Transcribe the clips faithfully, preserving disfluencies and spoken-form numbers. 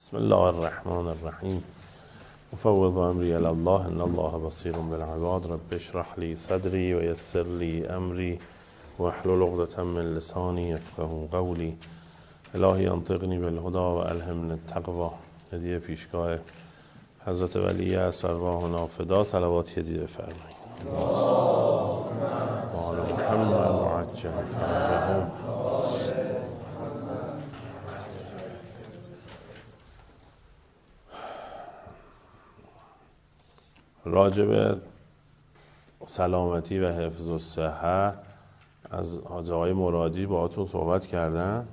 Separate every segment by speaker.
Speaker 1: بسم الله الرحمن الرحیم. مفوض امری الی الله ان الله بصیر بالعباد. رب اشرح لی صدری و یسر لی امری واحلل عقدة من لسانی یفقهوا قولی. الهی انطقنی بالهدی و الهمنی التقوی. هدیه پیشگاه حضرت ولی اصل ارواح نافدا صلوات هدیه بفرمایید. و آل محمد وعجل فرجهم. راجب سلامتی و حفظ الصحه از حاج آقای مرادی باهاتون صحبت کردن.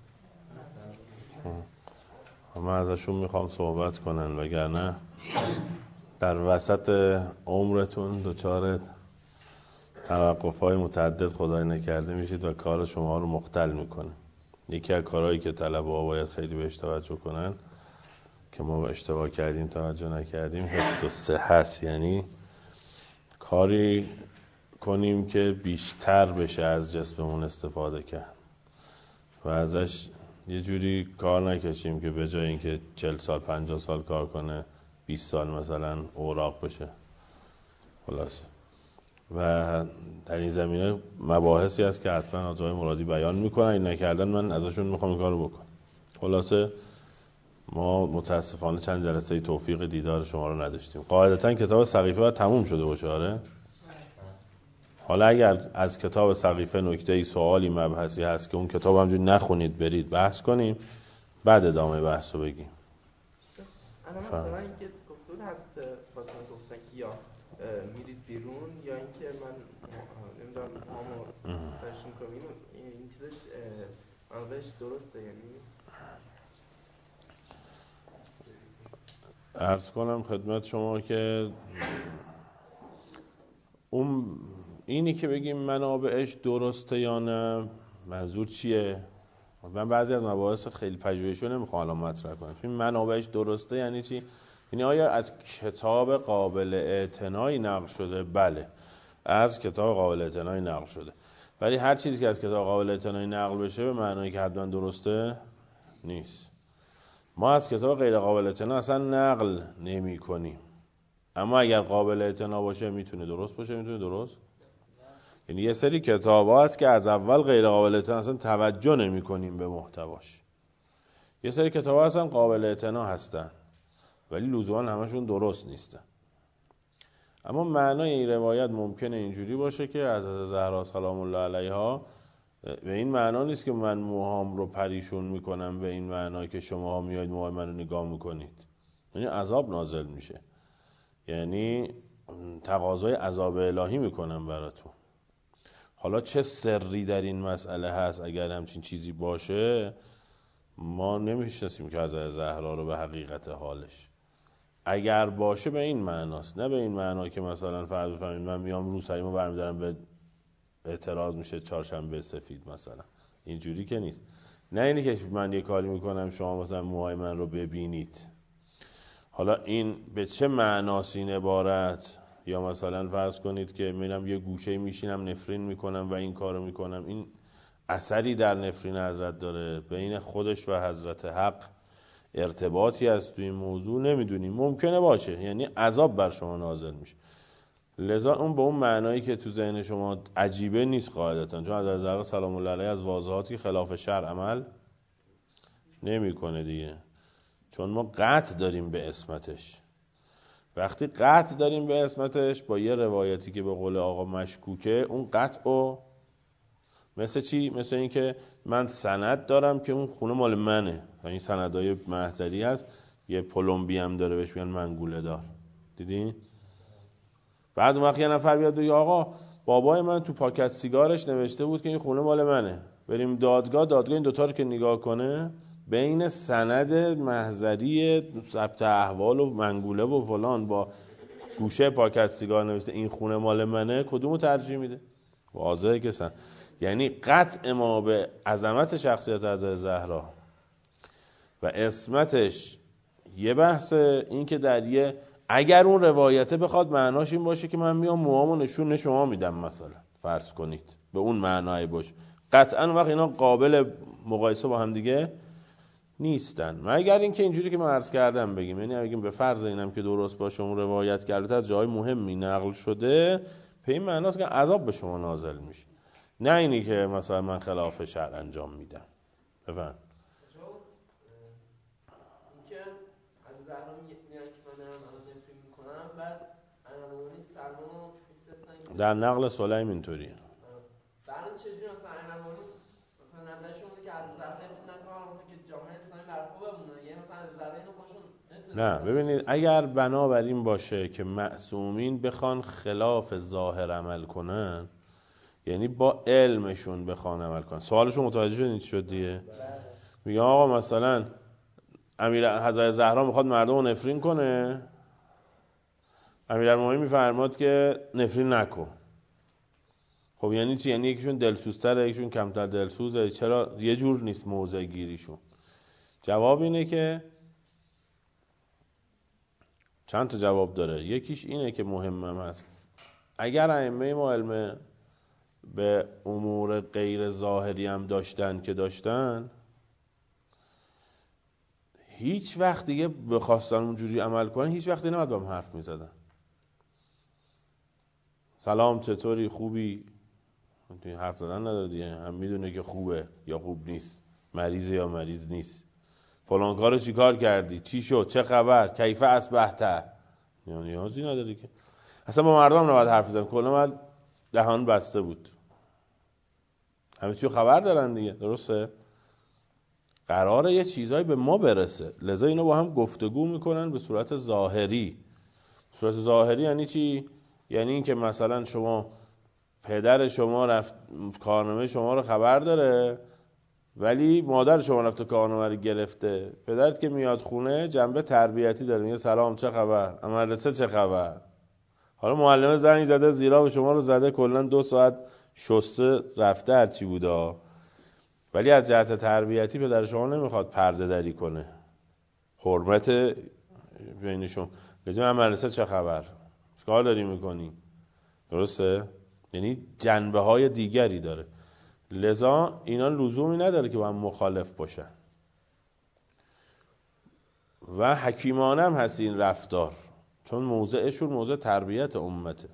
Speaker 1: من ازشون میخوام صحبت کنن، وگرنه در وسط عمرتون دچار توقف‌های متعدد خدای نکرده میشید و کار شما رو مختل میکنه. یکی از کارهایی که طلبه‌ها باید خیلی بهش توجه کنن که ما اشتباه کردیم توجه نکردیم، حفظ الصحه است. یعنی کاری کنیم که بیشتر بشه از جسممون استفاده کرد و ازش یه جوری کار نکشیم که به جای اینکه چهل سال پنجاه سال کار کنه بیست سال مثلا اوراق بشه خلاص. و در این زمینه مباحثی هست که حتما آقای مرادی بیان میکنن، این نکردن من ازشون میخوام این کارو بکنم. خلاصه ما متاسفانه چند جلسه توفیق دیدار شما رو نداشتیم. قاعدتا کتاب سقیفه باید تموم شده باشه. آره، حالا اگر از کتاب سقیفه نکته‌ای سوالی مبحثی هست که اون کتاب همجوری نخونید برید بحث کنیم، بعد ادامه بحث رو بگیم.
Speaker 2: انا مثلا اینکه گفتون هست خاطر گفتن که یا میرید بیرون یا اینکه من نمیدونم هامو فرشون کنیم این چیزش منظورش درسته؟ یعنی
Speaker 1: عرض کنم خدمت شما که اون اینی که بگیم منابعش درسته یا نه منظور چیه؟ من بعضی از مباحث خیلی پژوهشی نمیخوام الان مطرح کنم. این منابعش درسته یعنی چی؟ یعنی آیا از کتاب قابل اعتنایی نقل شده؟ بله، از کتاب قابل اعتنایی نقل شده. ولی هر چیزی که از کتاب قابل اعتنایی نقل بشه به معنایی که حتما درسته نیست. ما از کتاب غیر قابل اعتنا اصلا نقل نمی کنیم، اما اگر قابل اعتنا باشه میتونه درست باشه، میتونه درست. یعنی یه سری کتاب ها هست که از اول غیر قابل اعتنا اصلا توجه نمی کنیم به محتواش. یه سری کتاب ها اصلا قابل اعتنا هستن ولی لزوما همشون درست نیستن. اما معنای این روایت ممکنه اینجوری باشه که حضرت زهرا سلام الله علیها به این معنا نیست که من موهام رو پریشون میکنم، به این معنا که شما میاید موهای منو نگاه میکنید. یعنی عذاب نازل میشه، یعنی تقاضای عذاب الهی میکنم براتون. حالا چه سری در این مسئله هست؟ اگر همچین چیزی باشه ما نمیشناسیم که حضرت زهرا رو به حقیقت حالش. اگر باشه به این معناست، نه به این معنا که مثلا فرض بفرمایید من میام رو سریمو برمیدارم به اعتراض میشه چهارشنبه سفید مثلا، اینجوری که نیست. نه اینی که من یه کاری میکنم شما مثلا موهای من رو ببینید. حالا این به چه معناست این عبارت؟ یا مثلا فرض کنید که میرم یه گوشه میشینم نفرین میکنم و این کارو میکنم، این اثری در نفرین حضرت داره؟ بین خودش و حضرت حق ارتباطی هست تو این موضوع؟ نمیدونیم، ممکنه باشه، یعنی عذاب بر شما نازل میشه. لذا اون به اون معنایی که تو ذهن شما عجیبه نیست قاعدتا، چون حضرت زهرا سلام الله علیها از واضحاتی خلاف شرع عمل نمیکنه دیگه. چون ما قطع داریم به عصمتش. وقتی قطع داریم به عصمتش با یه روایتی که به قول آقا مشکوکه، اون قطعو مثل چی؟ مثل این که من سند دارم که اون خونه مال منه و این سندهای محضری هست، یه پلمبی هم داره بهش میگن منگوله دار. دیدین؟ بعد وقتی یه نفر بیاد بگه آقا بابای من تو پاکت سیگارش نوشته بود که این خونه مال منه، بریم دادگاه، دادگاه این دوتا رو که نگاه کنه بین سند محضری ثبت احوال و منگوله و فلان با گوشه پاکت سیگار نوشته این خونه مال منه، کدومو ترجیح میده؟ واضحه که سن. یعنی قطع ما به عظمت شخصیت حضرت زهرا و عصمتش یه بحث، این که در یه اگر اون روایته بخواد معناش این باشه که من میام موامو نشون شما میدم مثلا، فرض کنید به اون معنای باشه، قطعا وقت اینا قابل مقایسه با هم دیگه نیستن. مگر اینکه اینجوری که من عرض کردم بگیم، یعنی اگه به فرض اینم که درست باشه اون روایت کرده از جای مهمی نقل شده، به این معناست که عذاب به شما نازل میشه، نه اینی که مثلا من خلاف شرع انجام میدم. بفهم
Speaker 2: اینکه از زهرا میگن که من دارم الان نفرین میکنم، بعد انالوانی سلمان میفرستن
Speaker 1: در نقل سلیم اینطوریه.
Speaker 2: بعد چجوری مثلا انالوانی مثلا نظرشون بوده که از زهرا نفرین نکنم مثلا که جامعه اسلامی برخو بمونه، یعنی مثلا از زهرا اینو خودشون
Speaker 1: نه ببینید، اگر بنابر این باشه که معصومین بخوان خلاف ظاهر عمل کنن، یعنی با علمشون بخوان عمل کنن، سوالشون متوجه شدید شد دیگه؟ میگه آقا مثلا امیر حضرت زهرا میخواد مردم رو نفرین کنه، امیرالمومنین میفرماد که نفرین نکن. خب یعنی چی؟ یعنی یکیشون دلسوزتره یکیشون کمتر دلسوزه، چرا یه جور نیست موضع گیریشون؟ جواب اینه که چند تا جواب داره. یکیش اینه که مهمم هست، اگر ائمه ما علم به امور غیر ظاهری هم داشتن که داشتن، هیچ وقت دیگه بخواستن اونجوری عمل کنن هیچ وقت نباید با هم حرف میزدن. سلام چطوری، خوبی؟ حرف زدن نداره دیگه، هم میدونه که خوبه یا خوب نیست، مریضه یا مریض نیست، فلان کارو چی کار کردی، چی شد، چه خبر، کیف اصبحت، یعنی نیازی نداره که اصلا با مردم نباید حرف بزنن، کلا دهان بسته بود، همه چیو خبر دارن دیگه. درسته؟ قراره یه چیزایی به ما برسه، لذا اینا با هم گفتگو میکنن به صورت ظاهری. صورت ظاهری یعنی چی؟ یعنی این که مثلا شما پدر شما رفت کارنامه شما رو خبر داره، ولی مادر شما رفت کارنامه رو گرفته. پدرت که میاد خونه جنبه تربیتی داره، میگه سلام چه خبر، مدرسه چه خبر. حالا معلم زنگ زده زیرا به شما رو زده، کلا دو ساعت شسته رفته هرچی بوده، ولی از جهت تربیتی پدر شما نمیخواد پرده دری کنه، حرمت بینشون. لازم مدرسه چه خبر، چیکار داری میکنی؟ درسته؟ یعنی جنبه های دیگری داره، لذا اینا لزومی نداره که با هم مخالف باشن و حکیمانه هم هست این رفتار، چون موضعشون موضع تربیت امته.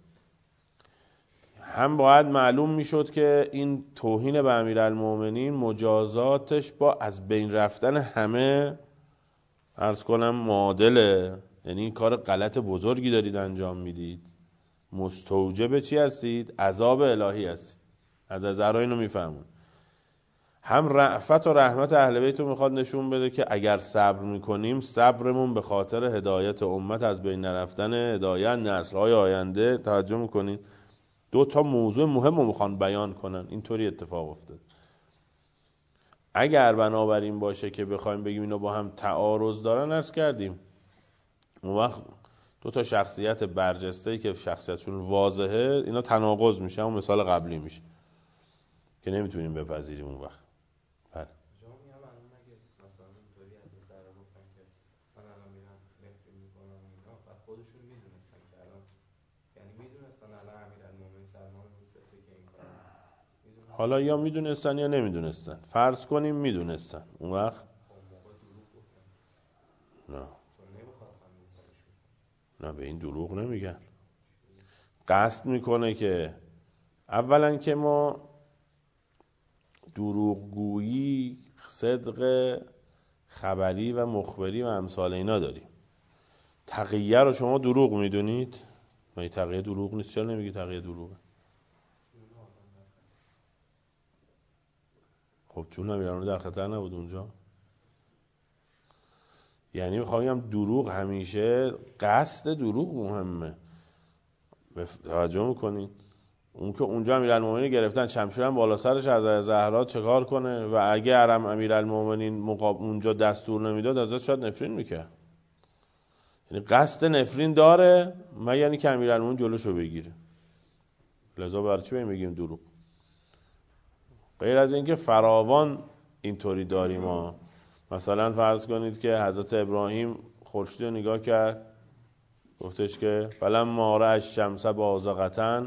Speaker 1: هم باید معلوم میشد که این توهین به امیرالمومنین مجازاتش با از بین رفتن همه عرض کنم معادله، یعنی این کار غلط بزرگی دارید انجام میدید، مستوجب چی هستید؟ عذاب الهی هستید. از زهرا اینو میفهمون. هم رأفت و رحمت اهل بیت رو میخواد نشون بده که اگر صبر میکنیم صبرمون به خاطر هدایت امت، از بین نرفتن هدایت نسل‌های آینده. توجه میکنین؟ دو تا موضوع مهم رو میخوان بیان کنن، اینطوری اتفاق افتاد. اگر بنابراین باشه که بخوایم بگیم اینا با هم تعارض دارن، عرض کردیم اون وقت دو تا شخصیت برجسته‌ای که شخصیتشون واضحه اینا تناقض میشه، اون مثال قبلی میشه که نمیتونیم بپذیریم اون وقت. بله
Speaker 2: جامعه هم الان مگه مثلا اینطوری از زهرا گفتن که من الان میرم نفرین میکنم اینا، بعد خودشون میدونستن که الان، یعنی میدونستن الان امیرالمومنین سلمان میفرسته که این کار میدونستن.
Speaker 1: حالا یا میدونستن یا نمیدونستن، فرض کنیم میدونستن، اون وقت
Speaker 2: اون موقع دروغ گفتن.
Speaker 1: نه
Speaker 2: چون نمیخواستن این کارشون.
Speaker 1: نه به این دروغ نمیگن، قصد میکنه که اولا که ما دروغگویی، صدق خبری و مخبری و امثال اینا داریم. تقیه رو شما دروغ میدونید؟ مگه تقیه دروغ نیست؟ چرا نمیگی تقیه دروغه؟ خب چون امیرالمومنین در خطر نبود اونجا؟ یعنی میخوام بگم دروغ همیشه قصد دروغ مهمه. توجه میکنین؟ اون که اونجا امیرالمومنین گرفتن شمشیرم بالا سرش از زهرا چکار کنه، و اگه ارم امیرالمومنین مقاب اونجا دستور نمیداد ازش شاید نفرین میکرد. یعنی قصد نفرین داره، مگر یعنی که امیرالمومنین جلوشو بگیره. لذا برای چی بگیم دروغ؟ غیر از اینکه فراوان اینطوری داریم ها. مثلا فرض کنید که حضرت ابراهیم خورشید رو نگاه کرد، گفتش که فلما رأى الشمس بازغة.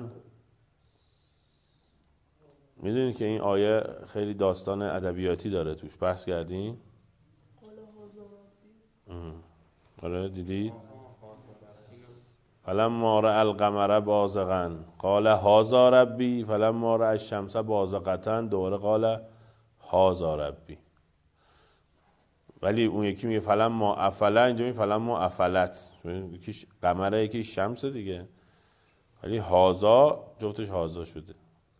Speaker 1: میدونید که این آیه خیلی داستان ادبیاتی داره، توش بحث کردیم. آره دیدید؟ فلما رأى القمر بازغا قال هذا ربی فلما رأى الشمس بازغة دوباره قال هذا ربی. ولی اون یکی میگه فلما افلا، اینجا میگه فلما افلت، یکیش قمره یکیش شمس دیگه، ولی هازا جفتش هازا شده.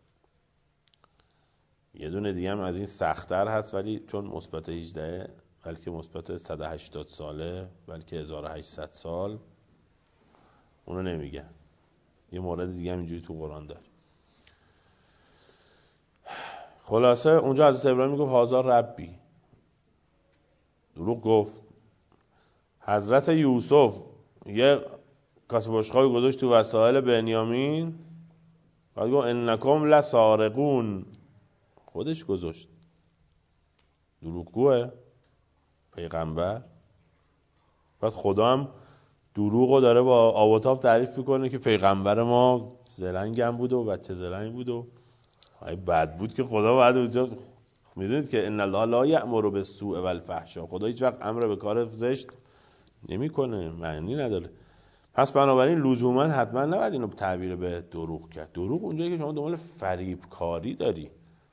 Speaker 1: یه دونه دیگه هم از این سخت‌تر هست ولی چون مثبت هجده بلکه مثبت صد و هشتاد ساله بلکه هزار و هشتصد سال، اونو نمیگن. یه مورد دیگه هم اینجوری تو قرآن داره. خلاصه اونجا حضرت ابراهیم میگه هازا ربی، دروغ گفت. حضرت یوسف یه کاسه بشقابی گذاشت تو وسایل بنیامین، بعد گفت انکم لسارقون، خودش گذاشت. دروغگوه پیغمبر. بعد خدا هم دروغو داره با آب و تاب تعریف میکنه که پیغمبر ما زرنگ هم بود و بچه زرنگ بود و ای بد بود که خدا بعد اونجا میدونید که ان الله لا یأمر بالسوء والفحشاء، خدا هیچ وقت امر به کار زشت نمیکنه، معنی نداره. پس بنابراین لزوما حتما نباید اینو تعبیر به دروغ کرد. دروغ اونجایی که شما دنبال فریب کاری داری.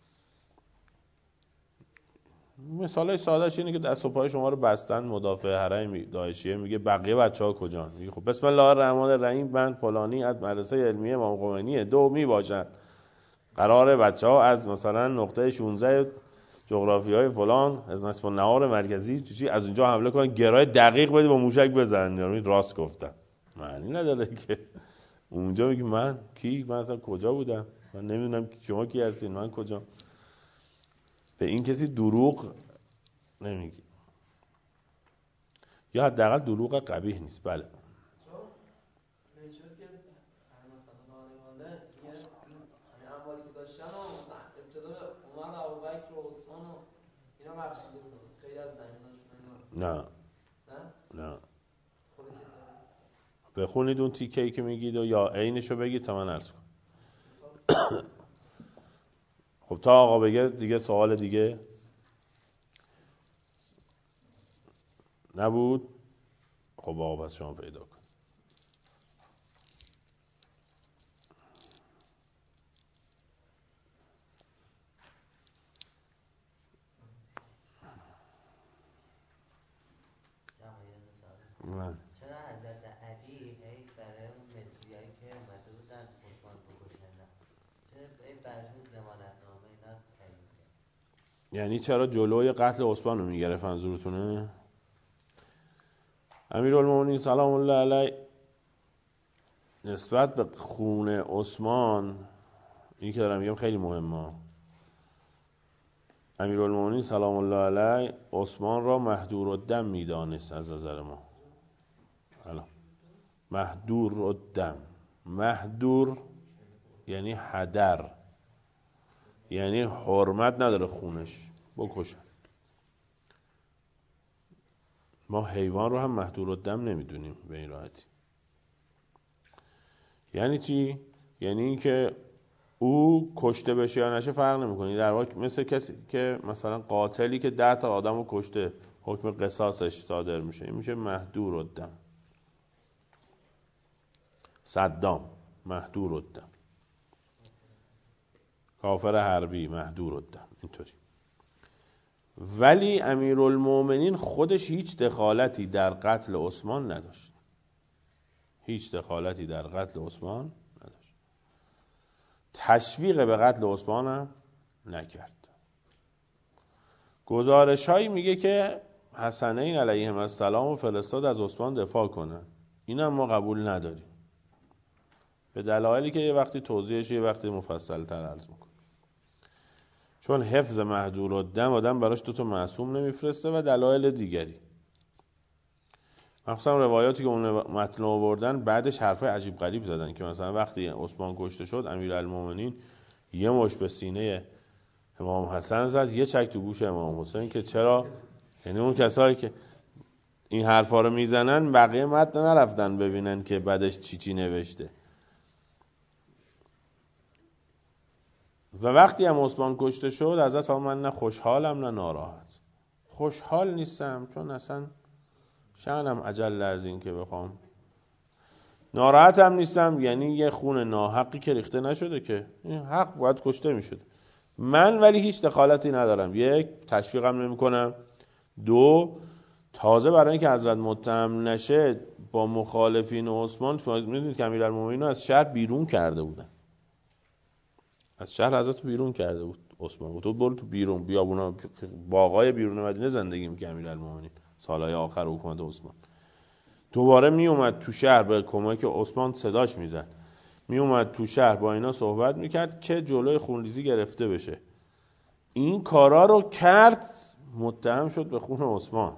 Speaker 1: مثالای سادهش اینه که دست و پای شما رو بستن مدافع حرم داعشیه، میگه بقیه بچه‌ها کجان؟ میگه خب بسم الله الرحمن الرحیم من فلانی از مدرسه علمیه امام خمینی دو میباشن، قراره بچه‌ها از مثلا نقطه شانزده جغرافیای فلان از نصف النهار مرکزی چی از اونجا حمله کنن، گرای دقیق بده با موشک بزنن. یعنی راست گفتن، معنی نداره که اونجا میگه من کی، من اصلا کجا بودم، من نمیدونم شما کی هستین، من کجا. به این کسی دروغ نمیگی، یا حداقل دروغ قبیح نیست. بله
Speaker 3: نشد که مثلا نانمانده یه اموالی که داشتن و ابتدا اومد ابوبکر و عثمان و اینا بخشیده بودن خیلی از زمیناشون.
Speaker 1: نه نه بخونید اون تیکه‌ای که میگید و یا عینشو بگید تا من عرض کنم. خب تا آقا بگه دیگه سوال دیگه نبود. خب آقا پس شما پیدا کن. من
Speaker 4: چرا حضرت علی هی برای اون مصریایی که اومده بودن عثمان بکشن چرا هی براشون ضمانتنامه اینا تعیین کرد؟
Speaker 1: یعنی چرا جلوی قتل عثمان رو میگرفت منظورتونه؟ امیرالمومنین سلام الله علیه نسبت به خون عثمان، این که دارم میگم خیلی مهمه، امیرالمومنین سلام الله علیه عثمان را مهدور الدم میدانست از نظر ما. الان مهدور الدم، مهدور یعنی هدر، یعنی حرمت نداره خونش، بکشن. ما حیوان رو هم مهدور الدم نمیدونیم به این راحتی. یعنی چی؟ یعنی این که او کشته بشه یا نشه فرق نمیکنه. در واقع مثل کسی که مثلا قاتلی که ده تا آدم رو کشته حکم قصاصش صادر میشه، این میشه مهدور الدم. صدام مهدور الدم، کافر حربی مهدور الدم، اینطوری. ولی امیرالمومنین خودش هیچ دخالتی در قتل عثمان نداشت، هیچ دخالتی در قتل عثمان نداشت، تشویق به قتل عثمان هم نکرد. گزارش هایی میگه که حسنین علیهم السلام و فرستاد از عثمان دفاع کنن، این هم ما قبول نداریم به دلایلی که یه وقتی توضیحش یه وقتی مفصل تر عرض میکنه. چون حفظ مهدور الدم آدم براش دوتا معصوم نمیفرسته و دلایل دیگری. مخصوصا روایاتی که اون متن آوردن بعدش حرفای عجیب غریب زدن که مثلا وقتی عثمان کشته شد امیرالمومنین یه مش به سینه امام حسن زد، یه چک تو گوش امام حسین، که چرا؟ یعنی اون کسایی که این حرفا رو میزنن بقیه متن نرفتن ببینن که بعدش چی چی نوشته. و وقتی هم عثمان کشته شد حضرت فرمود من نه خوشحالم نه ناراحت. خوشحال نیستم چون اصلا شأنم عجل از این که بخوام ناراحت هم نیستم، یعنی یه خون ناحقی که ریخته نشده که این حق باید کشته میشد من، ولی هیچ دخالتی ندارم. یک، تشویقم نمی کنم. دو، تازه برای اینکه حضرت متهم نشه با مخالفین عثمان، میدونید که امیرالمومنین از شهر بیرون کرده بودن، از شهر حضرت بیرون کرده بود عثمان، تو برو تو بیرون بیابونا باغای بیرون مدینه زندگی می‌کرد امیرالمومنین سالهای آخر حکومت عثمان. دوباره می اومد تو شهر به کمک عثمان صداش میزد، می اومد تو شهر با اینا صحبت میکرد که جلوی خونریزی گرفته بشه. این کارا رو کرد، متهم شد به خون عثمان.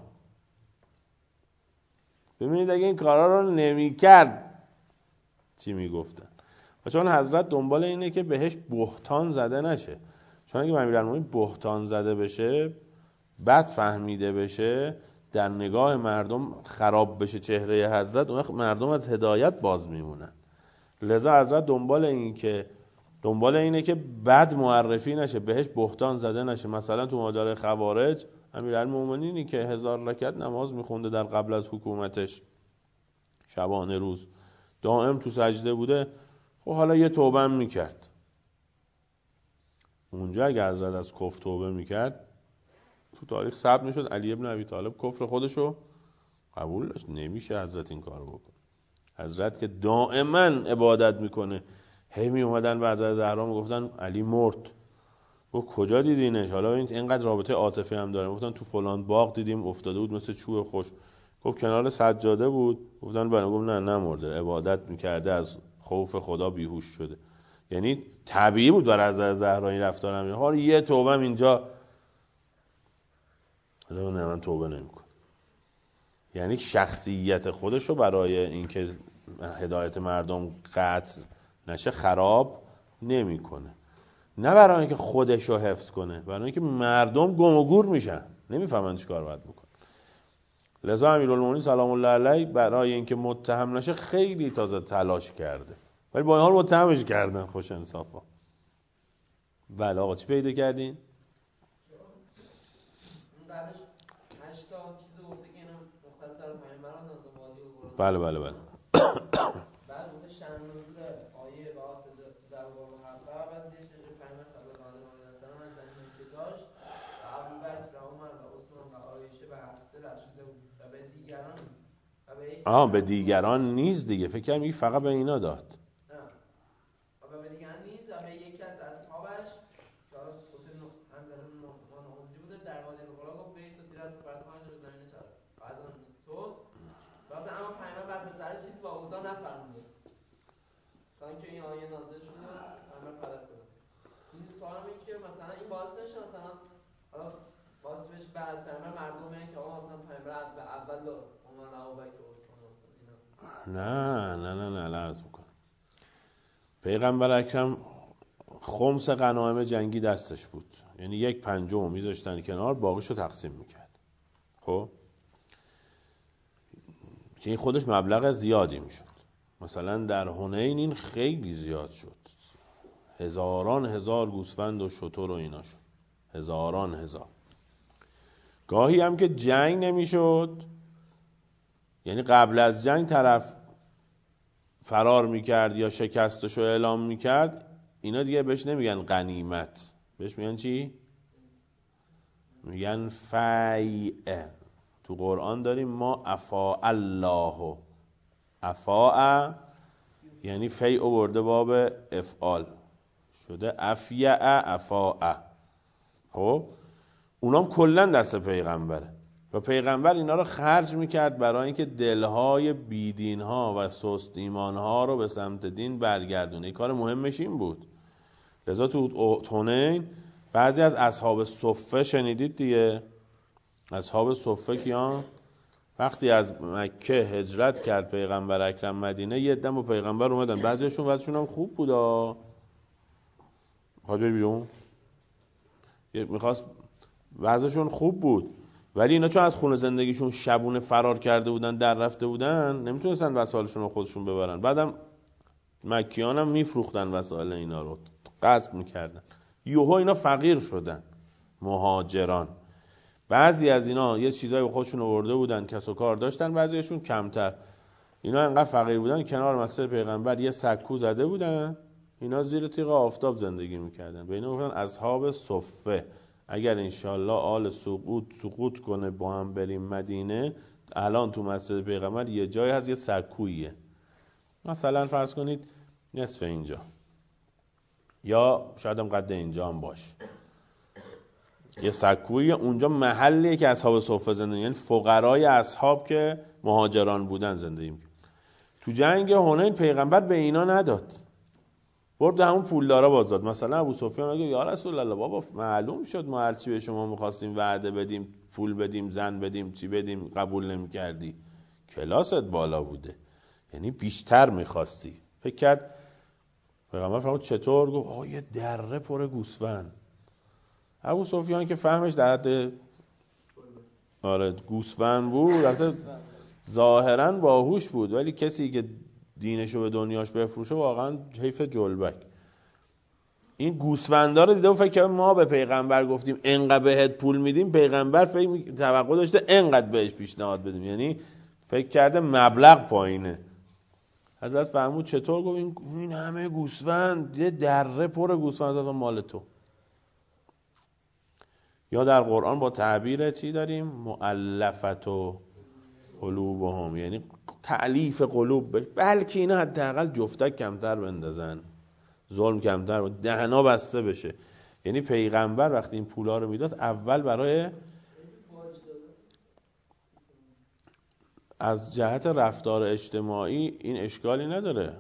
Speaker 1: ببینید اگه این کارا رو نمی کرد چی میگفتن؟ و چون حضرت دنبال اینه که بهش بهتان زده نشه، چون اگه امیرالمومنین بهتان زده بشه، بد فهمیده بشه، در نگاه مردم خراب بشه چهره حضرت، اون وقت مردم از هدایت باز میمونن. لذا حضرت دنبال این که دنبال اینه که بد معرفی نشه، بهش بهتان زده نشه. مثلا تو ماجرای خوارج، امیرالمومنینی که هزار رکعت نماز میخونده در قبل از حکومتش شبانه روز، دائم تو سجده بوده، خب حالا یه توبه هم میکرد. اونجا اگه حضرت از کفر توبه میکرد، تو تاریخ ثبت میشد علی ابن ابی طالب کفر خودشو قبول داشت. نمیشه حضرت این کارو بکنه. حضرت که دائما عبادت میکنه، هی می اومدن به حضرت زهرا میگفتن علی مرد. گفت کجا دیدینش؟ حالا این اینقدر رابطه عاطفی هم داره. گفتن تو فلان باغ دیدیم افتاده بود مثل چوب خوش. گفت کنار سجاده بود. گفتن بله. گفت نه نمرده، عبادت میکرده، از خوف خدا بیهوش شده. یعنی طبیعی بود برای حضرت زهرا این رفتار هم. حالا یه توبه اینجا نه من توبه نمیکنم. یعنی شخصیت خودش رو برای اینکه هدایت مردم قطع نشه خراب نمیکنه، نه برای اینکه خودش رو حفظ کنه، برای اینکه مردم گم و گور میشن، نمیفهمن چیکار باید بکنن. لذا امیرالمومنین سلام الله علیه برای اینکه متهم نشه خیلی تازه تلاش کرده، ولی با این حال متهمش کردن. خوش انصافا. بله آقا چی پیدا کردین؟ بله بله بله.
Speaker 3: بعد اون شأن نزول آیه بعد در واقع حقا بعد یه چیزی پیامبر صلی الله علیه و سلم از زمینی که داشت و ابوبکر و عمر و عثمان و عایشه و حفصه رشیده بود و به دیگران نیست. و به
Speaker 1: آها به دیگران نیست دیگه، فکر کنم این فقط به اینا داد.
Speaker 3: نه. و به دیگران نیست و به یکی از اصحابش که حالا خود همزن نوزی بوده در وادی القرا گفت بیس و تیر از فرد پنج به زمین شد. بعد اون توست بعد اما پیامبر بعد از هر چیز با اوضاع نفرموده تا اینکه این آیه نازل شد پیامبر فلک کرد. این سوالم اینه که مثلا این باعث نشه مثلا حالا باعث بشه بعد از پیامبر مردمه که آقا مثلا پیامبر به اول عمر و ابوبکر و عثمان مثلا
Speaker 1: نه نه نه نه لازم میکنم. پیغمبر اکرم خمس غنایم جنگی دستش بود، یعنی یک پنجم میذاشتن کنار، باقیشو تقسیم میکرد. خب که این خودش مبلغ زیادی میشد. مثلا در حنین این خیلی زیاد شد، هزاران هزار گوسفند و شتر و اینا شد، هزاران هزار. گاهی هم که جنگ نمیشد، یعنی قبل از جنگ طرف فرار میکرد یا شکستشو اعلام میکرد، اینا دیگه بهش نمیگن غنیمت، بهش میگن چی؟ میگن فیعه. تو قرآن داریم ما افاء الله، افاء یعنی فیع برده باب افعال شده افیع افاء. خب اونام کلن دست پیغمبره و پیغمبر اینا رو خرج میکرد برای اینکه دلهای بیدینها و سست ایمانها رو به سمت دین برگردونه. این کار مهمش این بود. لذا تو حنین بعضی از اصحاب صفه شنیدید دیگه، اصحاب صفه کیان؟ وقتی از مکه هجرت کرد پیغمبر اکرم مدینه، یه عده با پیغمبر اومدن، بعضیشون بعضیشون هم خوب بودا، میخواد بری بیرون، میخواست بعضیشون خوب بود، ولی اینا چون از خونه زندگیشون شبونه فرار کرده بودن، در رفته بودن، نمیتونستن وسایلشون رو خودشون ببرن. بعدم مکیان هم میفروختن وسایل اینا رو، غصب میکردن. یوهو اینا فقیر شدن، مهاجران. بعضی از اینا یه چیزایی به خودشون آورده بودن، کسب و کار داشتن، بعضیشون کمتر. اینا انقدر فقیر بودن کنار مسجد پیغمبر یه سکو زده بودن، اینا زیر تیغ آفتاب زندگی میکردن. به اینا گفتن اصحاب صفه. اگر انشالله آل سقوط سقوط کنه با هم بریم مدینه، الان تو مسجد پیغمبر یه جای هست یه سکویه، مثلا فرض کنید نصف اینجا یا شاید هم قد اینجا هم باش، یه سکویه اونجا، محلیه که اصحاب صفه زندگی، یعنی فقرای اصحاب که مهاجران بودن زندگی میکنن. تو جنگ حنین پیغمبر به اینا نداد، برد همون پولدارا باز داد. مثلا ابو سفیان میگه یا رسول الله بابا معلوم شد ما هرچی به شما می‌خواستیم وعده بدیم، پول بدیم، زن بدیم، چی بدیم، قبول نمی‌کردی. کلاست بالا بوده، یعنی بیشتر می‌خواستی. فکر کرد پیغمبر فرمود چطور؟ گفت آه یه دره پر گوسفند. ابو سفیان که فهمش در حد آره گوسفند بود، البته ظاهراً باهوش بود، ولی کسی که دینشو به دنیاش بفروشه واقعا حیف جلبک. این گوسفندا رو دیده و فکر کرد ما به پیغمبر گفتیم انقدر بهت پول میدیم، پیغمبر فکر توقع داشته انقدر بهش پیشنهاد بدیم، یعنی فکر کرده مبلغ پایینه. حضرت فرمود چطور؟ گفت این, این همه گوسفند، یه دره پر گوسفند دادن مال تو. یا در قرآن با تعبیر چی داریم؟ مؤلفت و قلوبهم، یعنی تألیف قلوب، بلکه اینا حداقل جفتک کمتر بندازن، ظلم کمتر، دهنا بسته بشه. یعنی پیغمبر وقتی این پولا رو میداد اول برای از جهت رفتار اجتماعی این اشکالی نداره،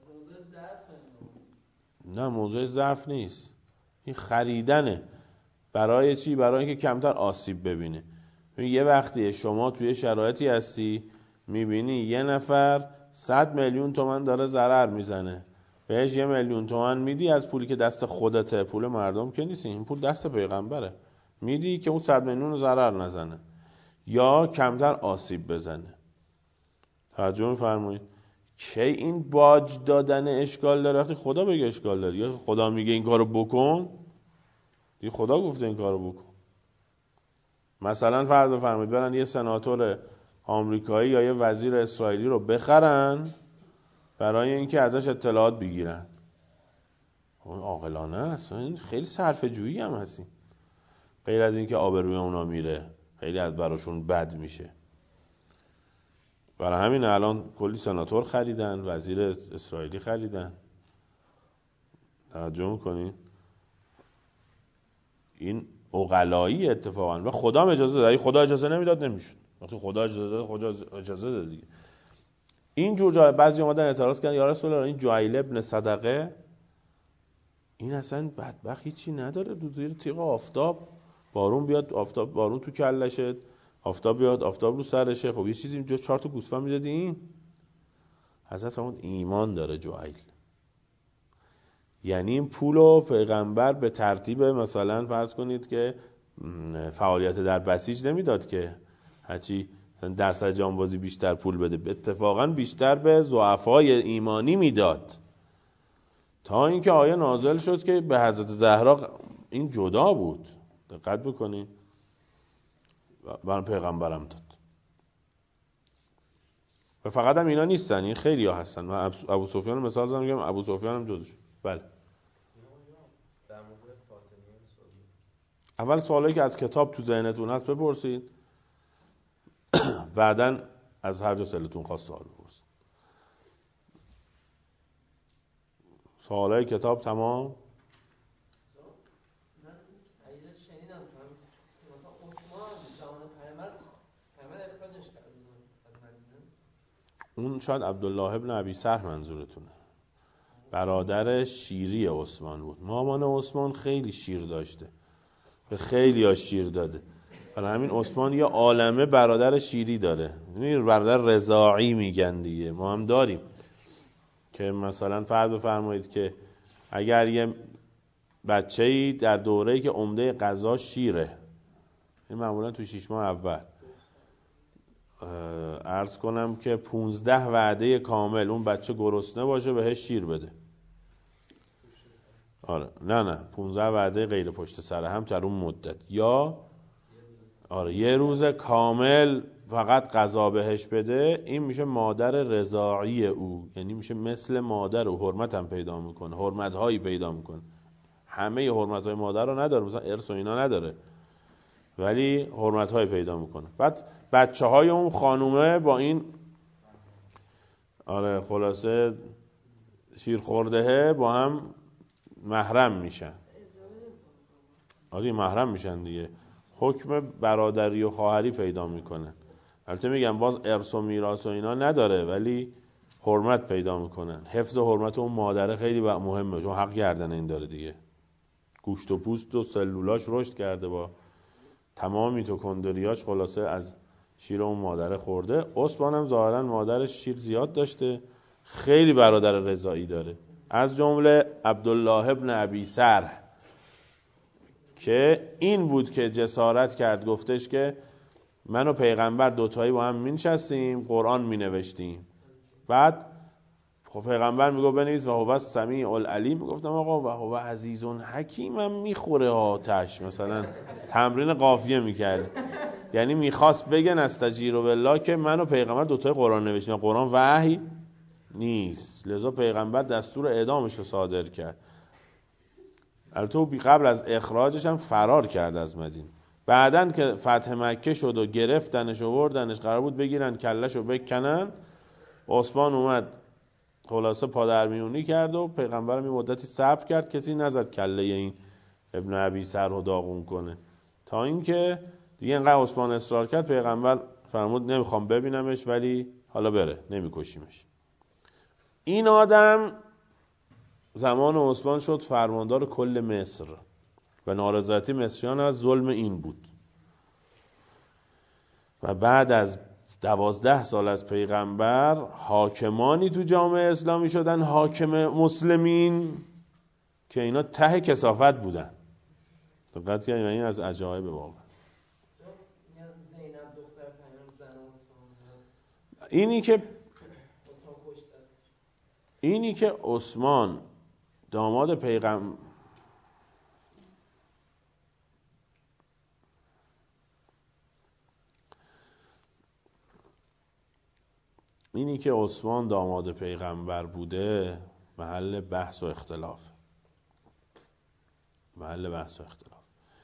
Speaker 1: نه موضوع ضعف نیست، این خریدنه. برای چی؟ برای اینکه کمتر آسیب ببینه. یه وقتی شما توی شرایطی هستی میبینی یه نفر صد میلیون تومان داره ضرر میزنه، بهش یه میلیون تومان میدی از پولی که دست خودته، پول مردم که نیست، این پول دست پیغمبره، میدی که اون صد میلیون رو ضرر نزنه یا کمتر آسیب بزنه. توجه میفرمایید؟ کی این باج دادن اشکال داره؟ وقتی خدا بگه اشکال داره، یا خدا میگه این کارو بکن، دی خدا گفته این کارو بکن. مثلا فرض بفرمایید برن یه سناتور آمریکایی یا یه وزیر اسرائیلی رو بخرن برای اینکه ازش اطلاعات بگیرن. اون عاقلانه است، این خیلی صرفه جویی هم هستی. غیر از اینکه آبروی اونا میره، خیلی از براشون بد میشه. برای همین الان کلی سناتور خریدن، وزیر اسرائیلی خریدن. توجه میکنین؟ این عقلایی اتفاقا، و خدا هم اجازه داد. خدا اجازه نمیداد نمیشد. وقتی خدا اجازه داد، خدا اجازه داد دیگه. این جور جای بعضی اومدن اعتراض کردن یا رسول الله این جایل ابن صدقه این اصلا بدبخت هیچی نداره، دو زیر تیغ آفتاب، بارون بیاد آفتاب بارون تو کلشه، آفتاب بیاد آفتاب رو سرشه، خب یه چیزی اینجا چهار تا گوسفند میدادی این. حضرت فرمود ایمان داره جایل. یعنی این پولو پیغمبر به ترتیب مثلا فرض کنید که فعالیت در بسیج نمیداد که هرچی مثلا درصد جانبازی بیشتر پول بده، اتفاقا بیشتر به ضعفای ایمانی میداد، تا اینکه آیه نازل شد که به حضرت زهرا این جدا بود. دقت بکنید، برای پیغمبرم داد. و فقط هم اینا نیستن، این خیلی ها هستن. من ابو سفیان مثال زدم، میگم ابو سفیان هم جزش. بله. اول سوالایی که از کتاب تو ذهنتون هست بپرسید، بعدن از هر جا سلتون خواست سوال بپرسید. سوالای کتاب تمام؟ اون شاید عبدالله ابن ابی سرح منظورتونه، برادر شیری عثمان بود. مامان عثمان خیلی شیر داشته، به خیلی ها شیر داده، برای همین عثمان یه عالمه برادر شیری داره. برادر رضاعی میگن دیگه، ما هم داریم که مثلا فرض بفرمایید که اگر یه بچه‌ای در دوره‌ای که عمده غذا شیره، این معمولا تو شش ماه اول، عرض کنم که پونزده وعده کامل اون بچه گرسنه باشه بهش شیر بده. آره نه نه پونزده وعده غیر پشت سر هم در اون مدت، یا آره یه روز کامل فقط غذا بهش بده، این میشه مادر رضاعی او، یعنی میشه مثل مادر و حرمت هم پیدا میکنه، حرمت هایی پیدا میکنه. همه حرمت های مادر رو نداره، مثلا ارث و اینا نداره، ولی حرمت های پیدا میکنه. بعد بچه های اون خانومه با این آره خلاصه شیر خورده با هم محرم میشن. آره محرم میشن دیگه، حکم برادری و خواهری پیدا میکنه. البته میگم باز ارث و میراث و اینا نداره، ولی حرمت پیدا میکنن. حفظ حرمت اون مادره خیلی مهمه، چون حق گردن این داره دیگه. گوشت و پوست و سلولاش رشد کرده، با تمام میتوکندریاش خلاصه از شیر اون مادره خورده. اسبان هم ظاهرا مادرش شیر زیاد داشته، خیلی برادر رضاعی داره، از جمله عبدالله ابن ابی سرح که این بود که جسارت کرد، گفتش که من و پیغمبر دوتایی با هم مینشستیم قرآن مینوشتیم، بعد خب پیغمبر میگو بنویس و هو السمیع العلیم، میگفتم آقا و هو عزیز حکیم هم میخوره آتش، مثلا تمرین قافیه میکرد، یعنی میخواست بگن استجیر بالله که من و پیغمبر دوتایی قرآن نوشتیم، قرآن وحی نیست، لذا پیغمبر دستور اعدامش رو صادر کرد. البته قبل از اخراجش هم فرار کرد از مدینه. بعدن که فتح مکه شد و گرفتنش و بردنش، قرار بود بگیرن کلش رو بکنن، عثمان اومد خلاصه پادرمیونی کرد و پیغمبر می مدتی صبر کرد، کسی نزد کله این ابن ابی سر رو داغون کنه، تا اینکه دیگه انقدر عثمان اصرار کرد، پیغمبر فرمود نمیخوام ببینمش، ولی حالا بره، نمیکشیمش. این آدم زمان عثمان شد فرماندار کل مصر و نارضایتی مصریان از ظلم این بود. و بعد از دوازده سال از پیغمبر حاکمانی تو جامعه اسلامی شدن، حاکم مسلمین، که اینا ته کثافت بودن. دقت کنید، این از عجایب واقعا. اینی که اینی که عثمان داماد پیغمبر اینی که عثمان داماد پیغمبر بوده محل بحث و اختلاف محل بحث و اختلاف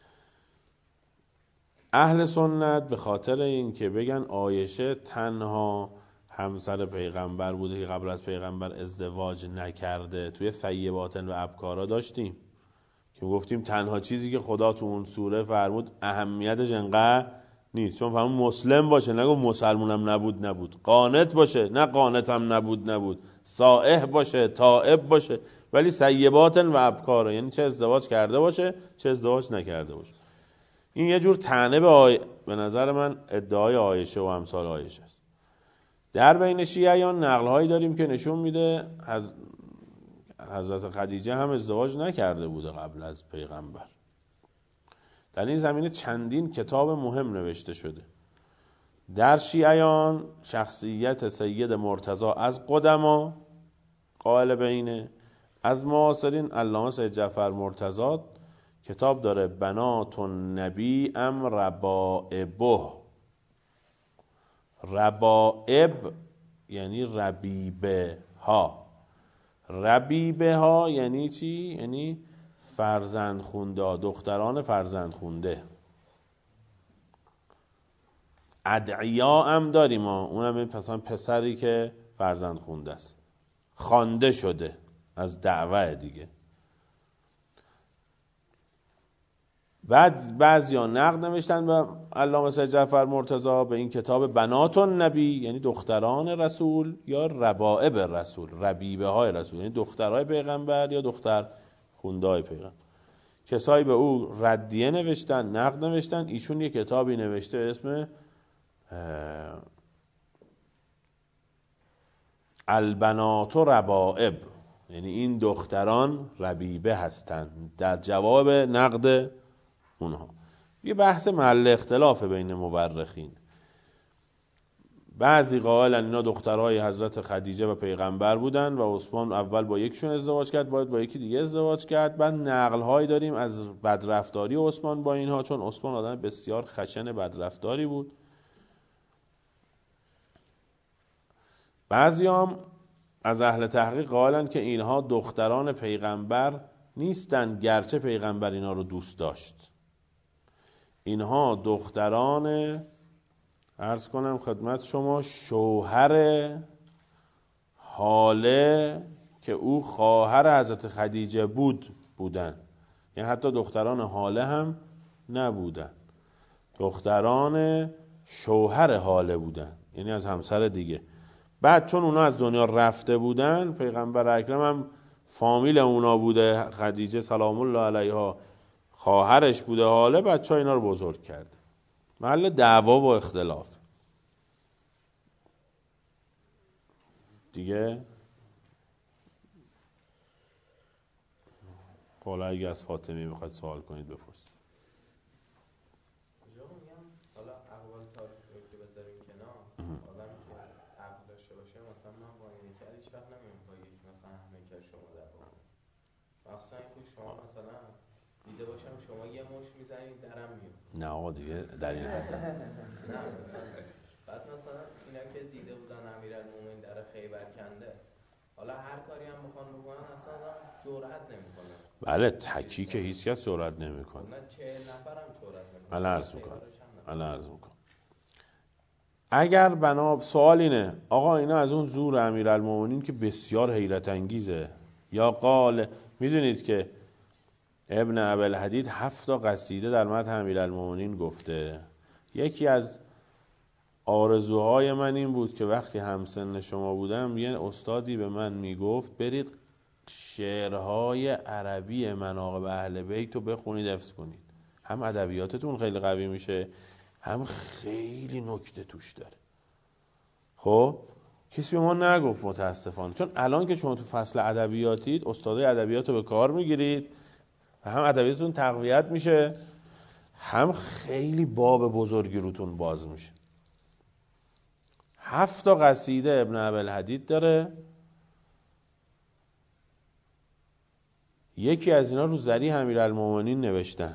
Speaker 1: اهل سنت به خاطر این که بگن عایشه تنها همسر پیغمبر بوده که قبل از پیغمبر ازدواج نکرده، توی ثیباتن و ابکارا داشتیم که گفتیم تنها چیزی که خدا تو اون سوره فرمود اهمیتش انقدر نیست، چون فرمود مسلم باشه، نگو مسلمونم نبود نبود، قانت باشه، نه قانتم نبود نبود، صائح باشه، تائب باشه، ولی ثیباتن و ابکارا، یعنی چه ازدواج کرده باشه چه ازدواج نکرده باشه. این یه جور طعنه به, آی... به نظر من ادعای عایشه و امثال عایشه است. در بین شیعیان نقل‌هایی داریم که نشون میده از حضرت خدیجه هم ازدواج نکرده بوده قبل از پیغمبر. در این زمینه چندین کتاب مهم نوشته شده. در شیعیان شخصیت سید مرتضی از قدما قائل بینه، از معاصرین علامه سید جعفر مرتضی کتاب داره بنات النبی ام ربائبه. ربائب یعنی ربیبه ها. ربیبه ها یعنی چی؟ یعنی فرزند خونده، دختران فرزند خونده. ادعیا هم داریم ها، اونم این پسر پسری که فرزند خونده است، خوانده شده از دعوه دیگه. بعد بعضیا نقد نوشتن به علامه سید جعفر مرتضی به این کتاب بنات النبی، یعنی دختران رسول، یا ربائب رسول، ربیبه های رسول، یعنی دخترهای پیغمبر یا دختر خونده های پیغمبر. کسایی به او ردیه نوشتن، نقد نوشتن. ایشون یه کتابی نوشته اسم البنات ربائب، یعنی این دختران ربیبه هستند، در جواب نقد اونها. یه بحث محل اختلاف بین مورخین. بعضی قائلن اینا دخترای حضرت خدیجه و پیغمبر بودن و عثمان اول با یکشون ازدواج کرد، باید با یکی دیگه ازدواج کرد. بعد نقل هایی داریم از بدرفتاری عثمان با اینها، چون عثمان آدم بسیار خشن بدرفتاری بود. بعضی هم از اهل تحقیق قائلن که اینها دختران پیغمبر نیستن، گرچه پیغمبر اینا رو دوست داشت. اینها دختران، عرض کنم خدمت شما، شوهر حاله که او خواهر حضرت خدیجه بود بودن. یعنی حتی دختران حاله هم نبودن، دختران شوهر حاله بودن، یعنی از همسر دیگه. بعد چون اونا از دنیا رفته بودن، پیغمبر اکرم هم فامیل اونا بوده، خدیجه سلام الله علیها خواهرش بوده حاله، بچه ها اینا رو بزرگ کرد. محل دعوا و اختلاف دیگه. حالا اگه از فاطمی میخواید سوال کنید بپرسید.
Speaker 2: کجا میگم حالا اقوال تاریخی رو که بذاریم کنار، آدم که عقل داشته باشه، مثلا من با این که هیچ وقت نمیم با یک مثلا همه که شما در واقع مخصوصا اینکه شما مثلا دیده باشم شما یه مش میزنید درم میاد.
Speaker 1: نه آقا دیگه در این حد
Speaker 2: نه مثلا بعد مثلا اینا که دیده بودن امیرالمومنین در خیبر کنده، حالا هر کاری هم بخوان بکنن اصلا جرئت نمیکنه.
Speaker 1: بله تکی که هیچ کس جرئت نمیکنه.
Speaker 2: نه چهل نفر هم جرئت نمیکنه.
Speaker 1: الان عرض میکنم الان عرض میکنم اگر بنا سوال اینه آقا اینا از اون زور امیرالمومنین که بسیار حیرت انگیزه، یا قال، میدونید که ابن ابوالحدید هفت تا قصیده در مدح امیرالمومنین گفته. یکی از آرزوهای من این بود که وقتی همسن شما بودم یه استادی به من میگفت برید شعرهای عربی مناقب اهل بیت رو بخونید، حفظ کنید، هم ادبیاتتون خیلی قوی میشه، هم خیلی نکته توش داره. خب کسی به ما نگفت متاسفانه، چون الان که شما تو فصل ادبیاتید استادای ادبیات رو به کار میگیرید و هم ادبیاتتون تقویت میشه، هم خیلی باب بزرگی روتون باز میشه. هفت تا قصیده ابن ابوالحدید داره، یکی از اینا رو ذریح امیرالمومنین نوشتن،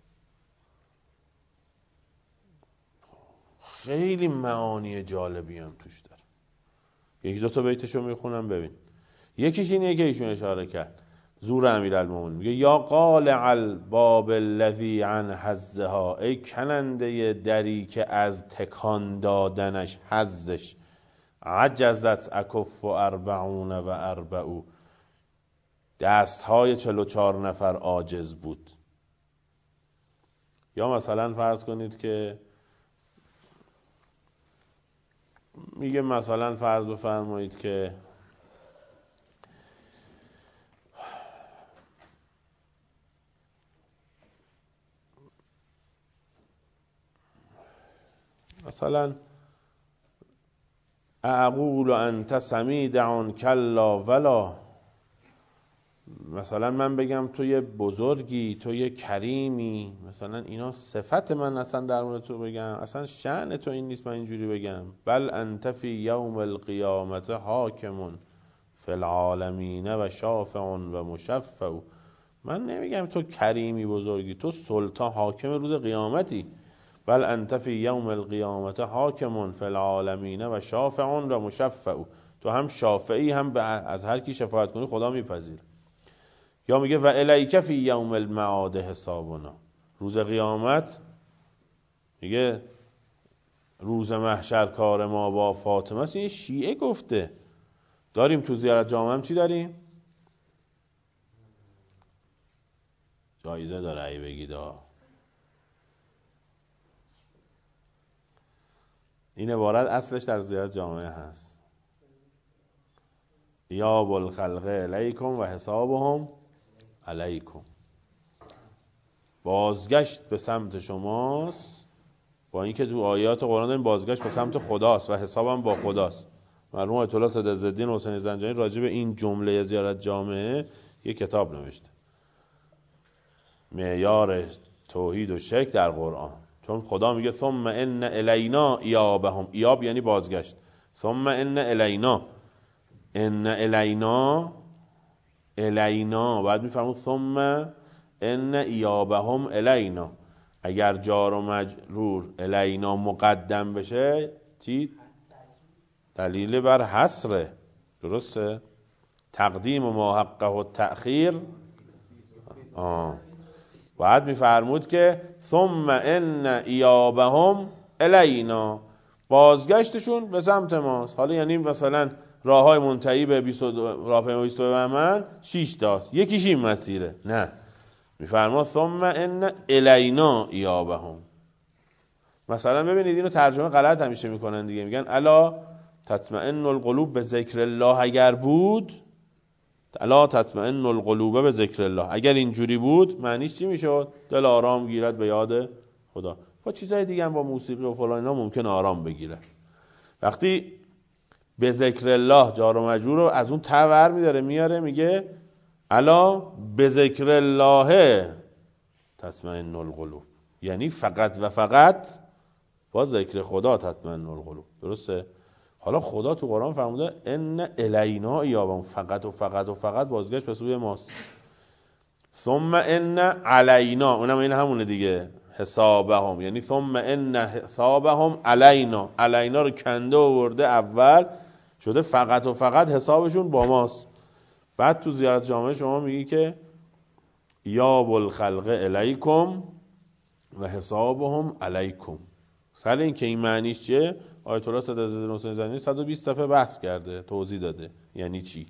Speaker 1: خیلی معانی جالبی هم توش داره. یکی دو تا بیتشو میخونم ببین. یکیش اینه که ایشون اشاره کرد، زور امیرالمومنین، میگه یا قالع الباب الذی عن حظها، ای کننده دری که از تکان دادنش حظش عجزت اکف و اربعون و اربعو، دست های چل و چار نفر عاجز بود. یا مثلا فرض کنید که میگه مثلا فرض بفرمایید که مثلا اقول انت سمیدع کلا ولا، مثلا من بگم تو یه بزرگی، تو یه کریمی، مثلا اینا صفت من اصلا در مورد تو بگم، اصلا شأن تو این نیست من اینجوری بگم. بل انت فی یوم القیامت حاکم فی العالمین و شافع و مشفع، من نمیگم تو کریمی بزرگی، تو سلطان حاکم روز قیامتی. بل انت فی یوم القیامت حاکم فی العالمین و شافع و مشفع، تو هم شافعی هم از هر کی شفاعت کنی خدا میپذیره. یا میگه و الیک فی یوم المعاد حسابنا، روز قیامت میگه روز محشر کار ما با فاطمه است. این شیعه گفته. داریم تو زیارت جامعه هم چی داریم؟ جایزه داره ای بگید ها. این عبارت اصلش در زیارت جامعه هست، یا بالخلق علیکم و حسابهم علیکم، بازگشت به سمت شماست، با اینکه تو آیات قرآن داریم بازگشت به سمت خداست و حسابم با خداست. مرحوم آیت الله صدرالدین حسین زنجانی راجع به این جمله زیارت جامعه یک کتاب نوشته، معیار توحید و شرک در قرآن. چون خدا میگه ثم ان الینا ایابهم، ایاب یعنی بازگشت، ثم ان الینا، ان الینا الینا بعد میفرمود ثم ان ایابهم الینا. اگر جار و مجرور الینا مقدم بشه چی؟ دلیل بر حصره، درسته؟ تقدیم ما حقه و تأخیر. آه. بعد میفرمود که ثم ان ایابهم الینا، بازگشتشون به سمت ماست. حالا یعنی مثلا راه های منتهی به راهپیمای بیست و دو بهمن شش تاست، یکیش این مسیره، نه، میفرماد ثم ان الینا ایابهم. مثلا ببینید اینو ترجمه غلط همیشه میکنن دیگه، میگن الا تطمئن القلوب به ذکر الله، اگر بود الا تطمئن القلوب به ذکر الله، اگر اینجوری بود معنیش چی میشد؟ دل آرام گیرد به یاد خدا. با چیزای دیگه هم با موسیقی و فلان اینا ممکن آرام بگیره. وقتی به ذکر الله جار و مجرور رو از اون تور میداره میاره، میگه الا به ذکر الله تطمئن القلوب، یعنی فقط و فقط با ذکر خدا تطمئن القلوب، درسته؟ حالا خدا تو قرآن فرموده ان الینا ایابهم، فقط و فقط و فقط بازگشت به سوی ماست. ثم ان علینا، اونم این همونه دیگه، حسابهم، یعنی ثم ان حسابهم علینا، علینا رو کنده آورده اول، شده فقط و فقط حسابشون با ماست. بعد تو زیارت جامعه شما میگی که یا بالخلق الیکم و حسابهم علیکم. سر این که این معنیش چیه، آیت الله صد عزیز حسین زنی صد و بیست صفحه بحث کرده، توضیح داده یعنی چی.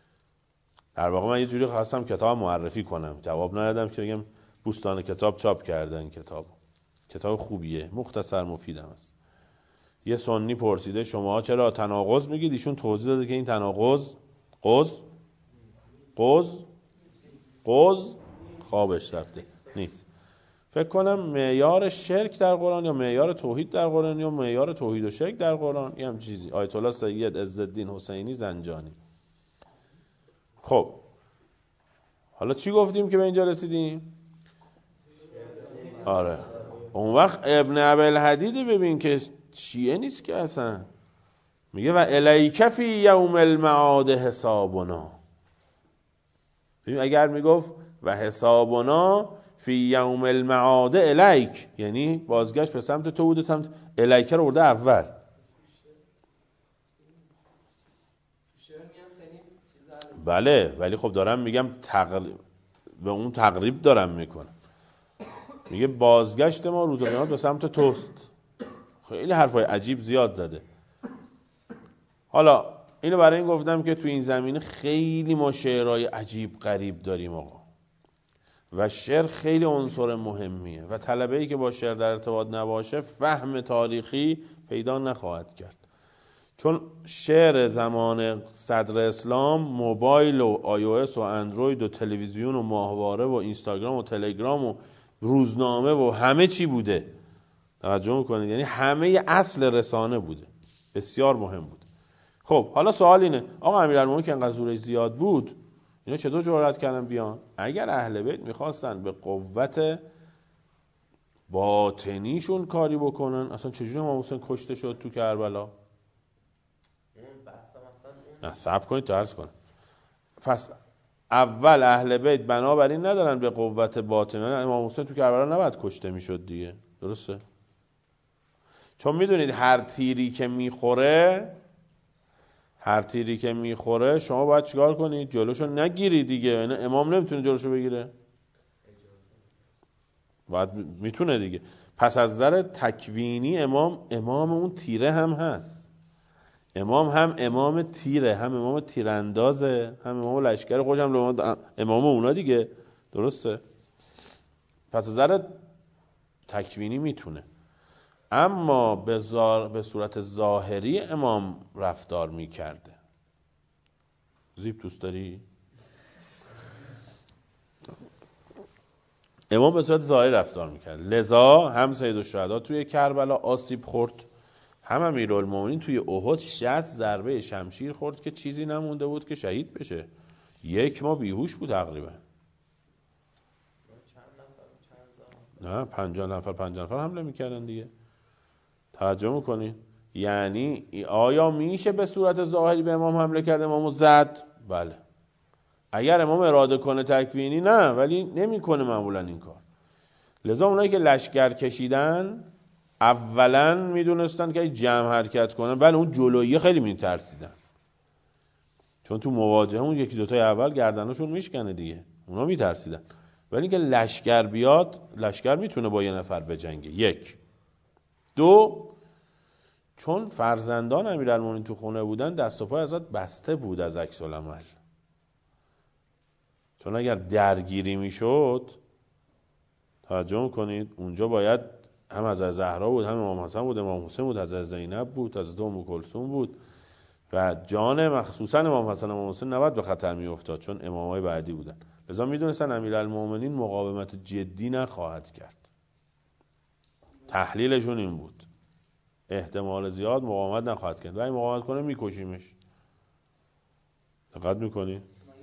Speaker 1: در واقع من یه جوری خواستم کتاب معرفی کنم، جواب ندادم که بگم بوستان کتاب چاپ کردن، کتاب کتاب خوبیه، مختصر مفیدم است. یه سنی پرسیده شما چرا تناقض میگید، ایشون توضیح داده که این تناقض قض قض قض خوابش رفته نیست. فکر کنم معیار شرک در قرآن یا معیار توحید در قرآن یا معیار توحید و شرک در قرآن، یه هم چیزی، آیت الله سید عزالدین حسینی زنجانی. خب حالا چی گفتیم که به اینجا رسیدیم؟ آره، اون وقت ابن ابی‌الحدید ببین که چیه نیست که اصلا میگه و الیک فی یوم المعاد حسابنا. ببین اگر میگفت و حسابنا فی یوم المعاد الیک، یعنی بازگشت به سمت تو بوده، سمت الیک رو برده اول. بله ولی خب دارم میگم تقریب به اون تقریب دارم میکنم، میگه بازگشت ما روز قیامت به سمت توست. خیلی حرفای عجیب زیاد زده. حالا اینو برای این گفتم که تو این زمینه خیلی ما شعرهای عجیب غریب داریم آقا، و شعر خیلی عنصر مهمیه و طلبه‌ای که با شعر در ارتباط نباشه فهم تاریخی پیدا نخواهد کرد. چون شعر زمان صدر اسلام موبایل و آی او اس و اندروید و تلویزیون و ماهواره و اینستاگرام و تلگرام و روزنامه و همه چی بوده، توجه میکنید، یعنی همه اصل رسانه بوده، بسیار مهم بود. خب حالا سوال اینه آقا امیرالمومنین که انقدر زورش زیاد بود اینا چطور جرأت کردن بیان؟ اگر اهل بیت میخواستن به قوت باطنیشون کاری بکنن، اصلا چجوری امام حسین کشته شد تو کربلا؟ نه صبر کنید تا عرض کنم. پس اول اهل بیت بنابراین ندارن به قوت باطنی، امام حسین تو کربلا نباید کشته میشد دیگه، درسته؟ چون میدونید هر تیری که میخوره هر تیری که میخوره شما باید چیکار کنید؟ جلوشو نگیری دیگه. یعنی امام نمیتونه جلوشو بگیره؟ باید میتونه دیگه. پس از نظر تکوینی امام امام اون تیره هم هست. امام هم امام تیره، هم امام تیراندازه، هم امام لشکر خوش، هم امام اونا دیگه، درسته؟ پس از نظر تکوینی میتونه، اما به, زار... به صورت ظاهری امام رفتار میکرده. زیب دوست داری؟ امام به صورت ظاهری رفتار میکرد، لذا هم سید الشهدا توی کربلا آسیب خورد، هم امیرالمومنین توی احد شصت ضربه شمشیر خورد که چیزی نمونده بود که شهید بشه. یک ماه بیهوش بود تقریبا. نه پنجاه نفر پنجاه نفر حمله میکردن دیگه. توجه میکنی؟ یعنی آیا میشه به صورت ظاهری به امام حمله کرده امامو زد؟ بله. اگر امام اراده کنه تکوینی نه، ولی نمیکنه معمولا این کار. لذا اونایی که لشکر کشیدن اولا میدونستن که جمع حرکت کنن، بله اون جلویی خیلی میترسیدن، چون تو مواجهه اون یکی دوتای اول گردنشون میشکنه دیگه، اونا میترسیدن. ولی اینکه لشکر بیاد، لشکر میتونه با یه نفر بجنگه. یک. دو، چون فرزندان امیرالمومنین تو خونه بودن، دست و پای ازت بسته بود از عکس العمل، چون اگر درگیری میشد، توجه میکنید، اونجا باید هم حضرت زهرا بود، هم امام حسن بود، امام حسین بود، حضرت زینب بود، حضرت ام کلثوم بود و جان مخصوصا امام حسن و امام حسین نباید به خطر میافتاد، چون امامای بعدی بودن. لذا میدونستن امیرالمومنین مقاومت جدی نخواهد کرد. تحلیلشون این بود، احتمال زیاد مقاومت نخواهد کرد و این مقاومت کنه میکشیمش. دقت میکنی؟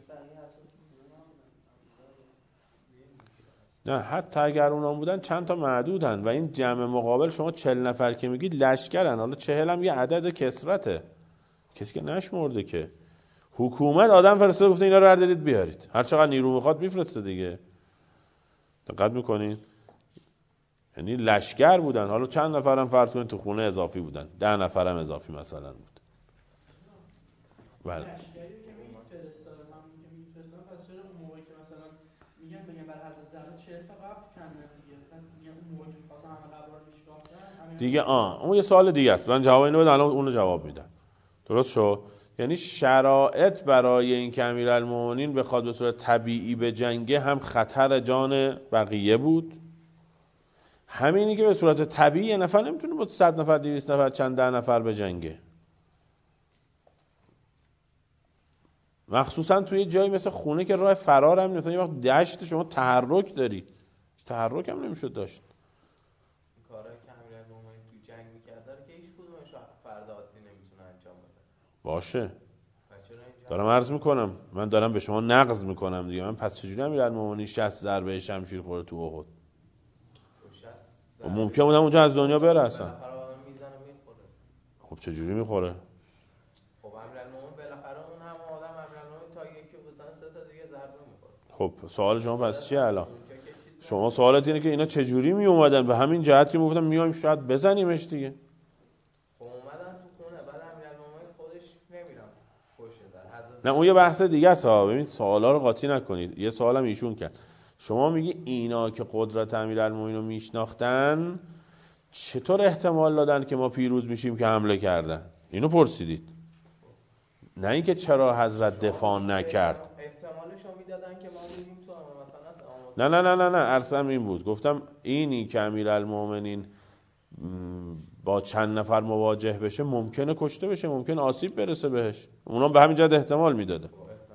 Speaker 1: نه، حتی اگر اونا بودن چند تا معدودن و این جمع مقابل شما چهل نفر که میگید لشکرن. حالا چهل هم یه عدد کثرته، کسی که نشمرده که. حکومت آدم فرستاده گفته اینا رو بردارید بیارید، هر چقدر نیرو میخواد میفرسته دیگه. دقت میکنید؟ یعنی لشکر بودن. حالا چند نفرم فرض کنید تو خونه اضافی بودن، ده نفرم اضافی مثلا بود. بله. دیگه آه اون یه سوال دیگه است، من جواب اینو بدم الان اونو جواب میدم. درست شد؟ یعنی شرایط برای این که امیرالمومنین بخواد به صورت طبیعی به جنگه هم خطر جان بقیه بود، همینی که به صورت طبیعی یه نفر نمیتونه با صد نفر دویست نفر چند ده نفر به جنگه، مخصوصا توی جایی مثل خونه که راه فرار هم نمیتونه. یه وقت دشت شما تحرک داری، تحرک هم نمیشد داشت.
Speaker 2: کارهایی که امیرالمومنین تو جنگ میکرد که هیچ کدومش فرد عادی نمیتونه انجام بده.
Speaker 1: باشه، دارم عرض میکنم، من دارم به شما نقض میکنم دیگه. من پس چجوری امیرالمومنین شصت ضربه شمشیر خورده تو احد؟ ممکن بودم اونجا از دنیا بره اصلا. خب چجوری میخوره؟
Speaker 2: خب امیرالمومنین بالاخره اون هم آدم امیرالمومنین تا یکی بزنه سه تا دیگه ضربه میخوره.
Speaker 1: خب سوال شما پس چیه الان؟ شما سوالت اینه که اینا چجوری می اومدن؟ به همین جهت که میگفتن میایم شاید بزنیمش دیگه.
Speaker 2: خب اومدن تو خونه، بعد امیرالمومنین خودش نمیرم پشت در.
Speaker 1: نه اون یه بحث دیگه است ها. ببین سوالا رو قاطی نکنید. یه سوالم ایشون کرد. شما میگی اینا که قدرت امیرالمومنین رو میشناختن چطور احتمال دادن که ما پیروز میشیم که حمله کردن؟ اینو پرسیدید. نه اینکه چرا حضرت دفاع نکرد.
Speaker 2: احتمالش رو میدادن که ما میگیم تو مثلا است.
Speaker 1: نه نه نه نه نه عرضم این بود، گفتم اینی که امیرالمومنین با چند نفر مواجه بشه ممکنه کشته بشه، ممکنه آسیب برسه بهش. اونا به همین جهت احتمال میداده.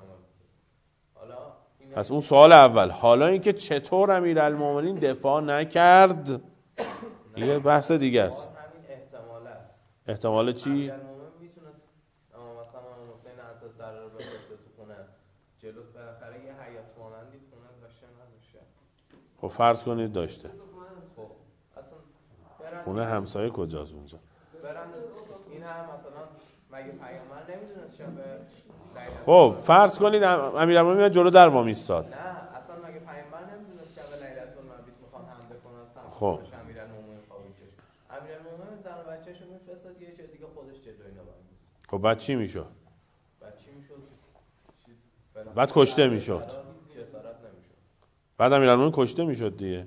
Speaker 1: پس اون سوال اول. حالا اینکه چطور امیرالمومنین دفاع نکرد یه بحث دیگه است.
Speaker 2: همین احتمال است.
Speaker 1: احتمال چی؟
Speaker 2: امیرالمومنین میتونست مثلا حسین حضرت زهرا رو بفرسته تو خونه، جلو بالاخره یه حیات مانندی خونه داشته نداشته.
Speaker 1: خب فرض کنید داشته.
Speaker 2: خب اصلا
Speaker 1: خونه همسایه کجاست اونجا؟
Speaker 2: برن این هم مثلا مگه پیامبر نمیدونست شب لیلة؟
Speaker 1: خب فرض کنید امیرالمومنین جلو در وا ایستاد.
Speaker 2: نه اصلا مگه پیامبر نمیدونست شب لیلة المبیت میخوان حمله کنن سمت
Speaker 1: خب
Speaker 2: امیرالمومنین خوابیدش. امیرالمومنین زن و بچه‌شو میفرستاد یه جای دیگه، خودش جلوی اینا وای میست.
Speaker 1: خب بعد چی میشد؟
Speaker 2: بعد چی میشد؟
Speaker 1: بعد کشته میشد.
Speaker 2: جسارت نمیشد.
Speaker 1: بعد امیرالمومنین کشته میشد دیگه.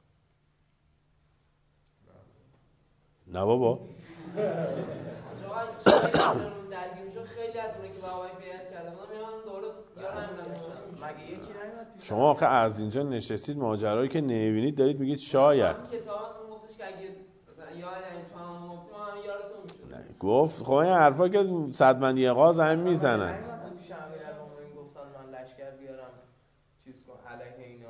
Speaker 1: نه بابا. شما آخه از اینجا نشستید ماجرایی که نمیبینید دارید میگید شاید. گفت خب این حرفا که صدمن یغاز هم میزنن.
Speaker 2: امیرالمومنین گفتن من لشکر بیارم چیز کن علیه اینا.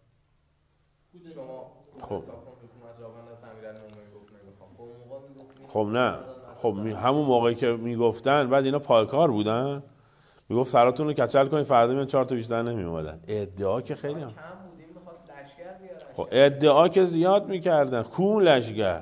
Speaker 2: شما
Speaker 1: خب
Speaker 2: حکومت را بنداز. امیرالمومنین گفت نمیخوام. خب اون موقع میگفت
Speaker 1: خب نه خب همون موقعی که میگفتن بعد اینا پایکار بودن، میگفت سراتون رو کچل کنید فردا میان چهار تا بیشتر نمی اومدن. ادعا که خیلی هم
Speaker 2: کم بودیم، می‌خواست لشکر بیاره.
Speaker 1: خب ادعا که زیاد میکردن. کون لشگر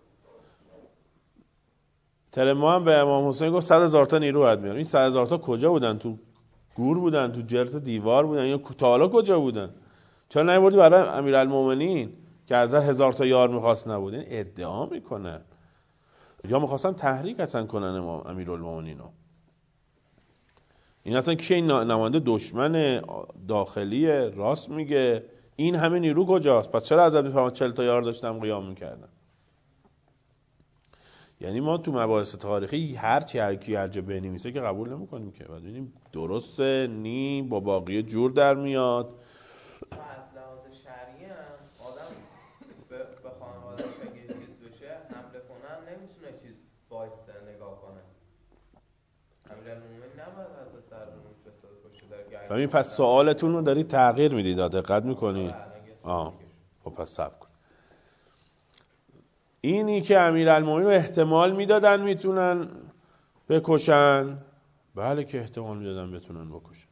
Speaker 1: ترما هم به امام حسین گفت صد هزار تا نیرو باید میارن. این صد هزار تا کجا بودن؟ تو گور بودن؟ تو جرس دیوار بودن؟ یا تا حالا کجا بودن؟ چرا نیوردی برای امیرالمومنین که از هزار تا یار میخواست نبود؟ این ادعا میکنن یا میخواستن تحریک اصلا کنن امام امیرالمومنینو. این اصلا که این نماینده دشمن داخلی راست میگه. این همه نیرو کجاست؟ پس چرا عزب میفهمد چهل تا یار داشتم قیام میکردن؟ یعنی ما تو مباحث تاریخی هر چی هر کی هر جا بنویسه که قبول نمیکنیم که بعد ببینیم درسته نی با باقی جور در میاد.
Speaker 2: از لحاظ شرعی هم آدم به, به خانواده‌اش اگه چیز بشه حمله کنه هم نمیتونه چیز وایسته نگاه کنه. امیرالمومنین نباید حضرت سرمون فساد باشه در گاهی.
Speaker 1: پس سوالتون رو دارید تغییر میدید، دقت میکنید؟ آه خب پس صبر کن. اینی که امیرالمومنین رو احتمال میدادن میتونن بکشن، بله که احتمال میدادن بتونن بکشن،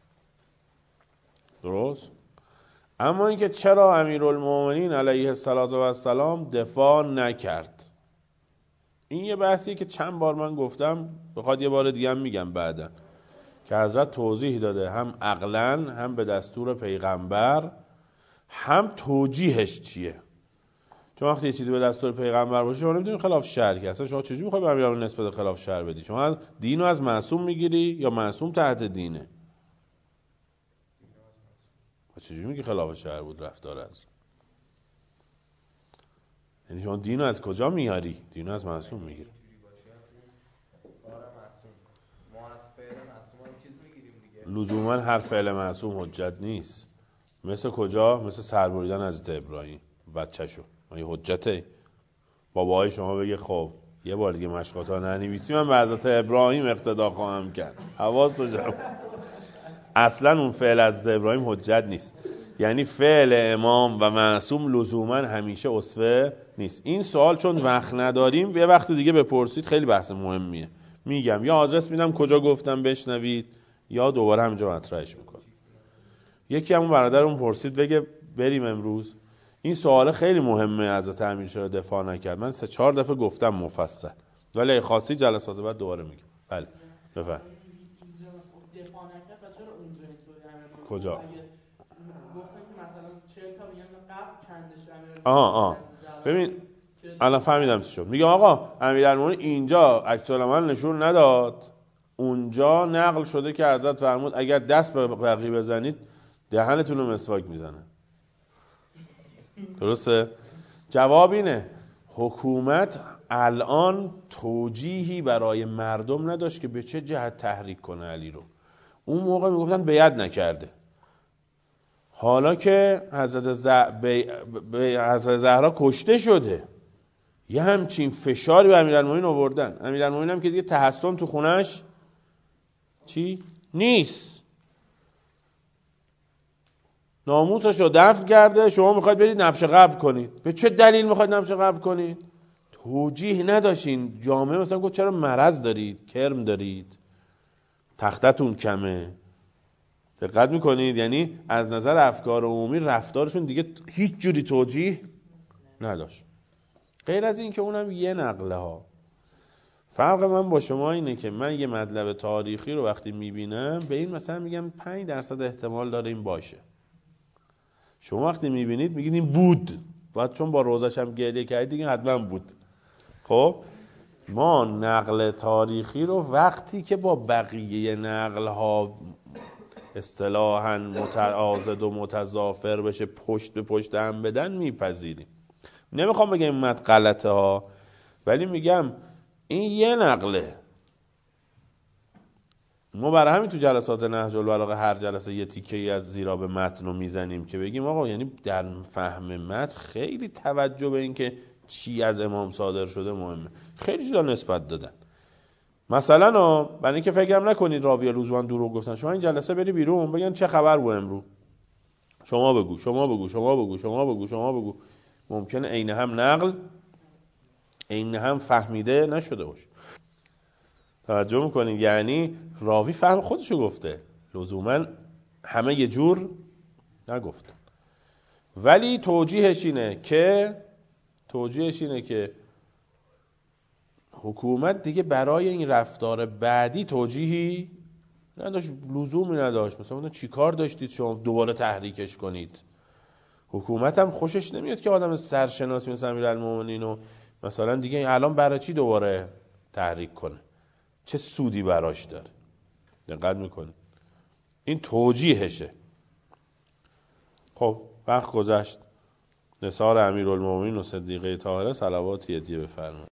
Speaker 1: درست؟ اما اینکه چرا امیرالمومنین علیه السلام دفاع نکرد، این یه بحثی که چند بار من گفتم، بخواد یه بار دیگه هم میگم بعدا، که حضرت توضیح داده هم عقلاً هم به دستور پیغمبر هم توجیهش چیه. چون وقتی یه چیزی به دستور پیغمبر باشه شما نمیتونید خلاف شرع کنی. اصلا شما چجوری میخوای به امیرالمومنین نسبت خلاف شرع بدی؟ شما دینو از معصوم میگیری یا معصوم تحت دینه؟ چجوری میگی خلاف شرع بود رفتار از؟ یعنی شما دینو از کجا میاری؟ دینو از معصوم میگیری. لزوما هر فعل معصوم حجت نیست. مثل کجا؟ مثل سر بریدن حضرت ابراهیم بچه‌شو. این حجته؟ باباهای شما بگه خب یه بار دیگه مشقاتا ننویسی من به حضرت ابراهیم اقتدا خواهم کرد. حواس تو جمع. اصلا اون فعل حضرت ابراهیم حجت نیست. یعنی فعل امام و معصوم لزوما همیشه اسوه نیست. این سوال چون وقت نداریم یه وقت دیگه بپرسید، خیلی بحث مهمیه. میگم یا آدرس میدم کجا گفتم بشنوید یا دوباره همینجا مطرحش میکنم. یکی همون برادرمون پرسید بگه بریم امروز. این سوال خیلی مهمه. حضرت امیر چرا دفاع نکرد؟ من سه چهار دفعه گفتم مفصل، ولی خاصی جلسات بعد دوباره میگم. بله بفرمایید.
Speaker 5: دفاع نکرد و چرا اونجا اینطوری؟
Speaker 1: کجا؟
Speaker 5: گفتن که مثلا چهل تا میگن قبل کندش امیر.
Speaker 1: آها آها ببین الان فهمیدم چی شد. میگه آقا امیرالمومنین اینجا عکس العمل نشون نداد، اونجا نقل شده که حضرت فرمود اگر دست به بقی بزنید دهنتون رو مسواک میزنه. درسته؟ جواب اینه حکومت الان توجیهی برای مردم نداشت که به چه جهت تحریک کنه علی رو. اون موقع میگفتن بیعت نکرده. حالا که حضرت, ز... بی... بی... حضرت زهرا کشته شده یه همچین فشاری به امیرالمومنین آوردن. امیرالمومنین هم که دیگه تحسن تو خونش چی؟ نیست، ناموسش رو دفن کرده، شما میخواید برید نبش قبر کنید. به چه دلیل میخواید نبش قبر کنید؟ توجیه نداشتین. جامعه مثلا گفت چرا مرض دارید، کرم دارید، تختتون کمه. دقت میکنید؟ یعنی از نظر افکار عمومی رفتارشون دیگه هیچ جوری توجیه نداشت، غیر از این که اونم یه نقله ها. فرق من با شما اینه که من یه مطلب تاریخی رو وقتی میبینم به این مثلا میگم پنج درصد احتمال داره این باشه. شما وقتی میبینید میگید این بود، بعد چون با روزش هم گریه کردید دیگه حتما بود. خب ما نقل تاریخی رو وقتی که با بقیه نقل ها اصطلاحاً متعاضد و متضافر بشه، پشت به پشت هم بدن، میپذیریم. نمیخوام بگم این مد غلطه ها، ولی میگم این یه نقله. ما برای همین تو جلسات نهج البلاغه هر جلسه یه تیکه‌ای از زیرا به متن رو میزنیم که بگیم آقا یعنی در فهم متن خیلی توجه به این که چی از امام صادر شده مهمه. خیلی چیزا نسبت دادن. مثلا برای اینکه فکرم نکنید راوی روزوان دروغ گفتن، شما این جلسه بری بیرون بگن چه خبر بود امروز، شما بگو شما بگو شما بگو شما بگو شما بگو، ممکنه عین هم نقل عین هم فهمیده نشده باشه. توجه میکنید؟ یعنی راوی فهم خودشو گفته، لزوما همه یه جور نگفتن. ولی توجیهش اینه که توجیهش اینه که حکومت دیگه برای این رفتار بعدی توجیهی نداشت، لزومی نداشت. مثلا چی کار داشتید شما دوباره تحریکش کنید؟ حکومت هم خوشش نمیاد که آدم سرشناسی مثل امیرالمومنین و مثلا دیگه الان برای چی دوباره تحریک کنه، چه سودی براش داره. دقت میکنه این توجیهشه. خب وقت گذشت. نثار امیرالمومنین و صدیقه طاهره صلوات هدیه بفرمایید.